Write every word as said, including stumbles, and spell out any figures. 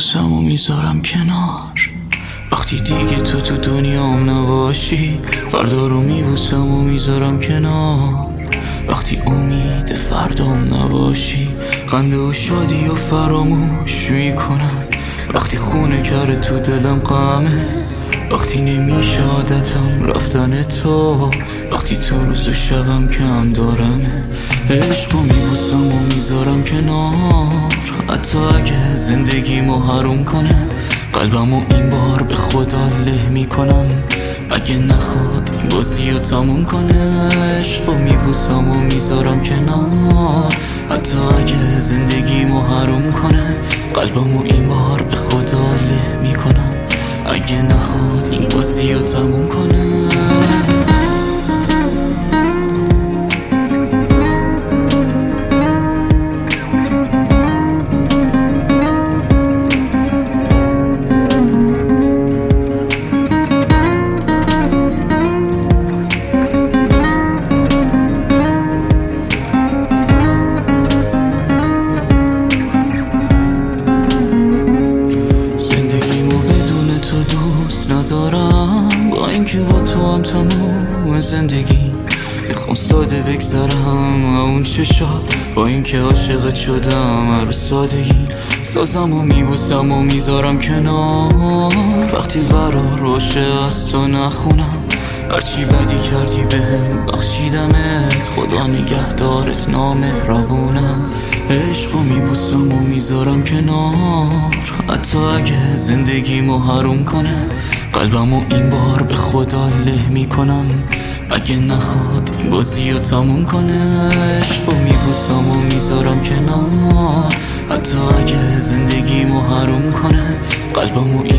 میبوسم و میذارم کنار. وقتی دیگه تو تو دنیام نباشی، فردا رو میبوسم و میذارم کنار. وقتی امید فردام نباشی، خنده و شادی و فراموش میکنم. وقتی خونه کرده تو دلم غمه، وقتی نمیشه عادتم رفتن تو، وقتی تو روز و شبم کم دارمه. عشقو میبوسم و میذارم کنار، حتی اگه زندگیمو حروم کنه. قلبمو این بار به خدا له میکنم، اگه نخواد این بازی رو تموم کنه. عشقو میبوسم و میذارم کنار، حتی اگه زندگیمو حروم کنه. قلبمو این بار به خدا له میکنم، اگه نخواد این بازی رو تموم کنه. ندارم با اینکه با تو هم تموم زندگی، میخوام ساده بگذرم اون چشات. با اینکه عاشقت شدم هر سادگی، سازم و میبوسم و میذارم کنار. وقتی قرار باشه از تو نخونم، هرچی بدی کردی بهم بخشیدمت. خدا نگهدارت نامهربونم. عشقو میبوسم و میذارم کنار، حتی اگه زندگیمو حروم کنه. قلبمو این بار به خدا له میکنم، اگه نخواد این بازی رو تموم کنه. عشقو میبوسم و میذارم کنار، حتی اگه زندگیمو حروم کنه. قلبمو این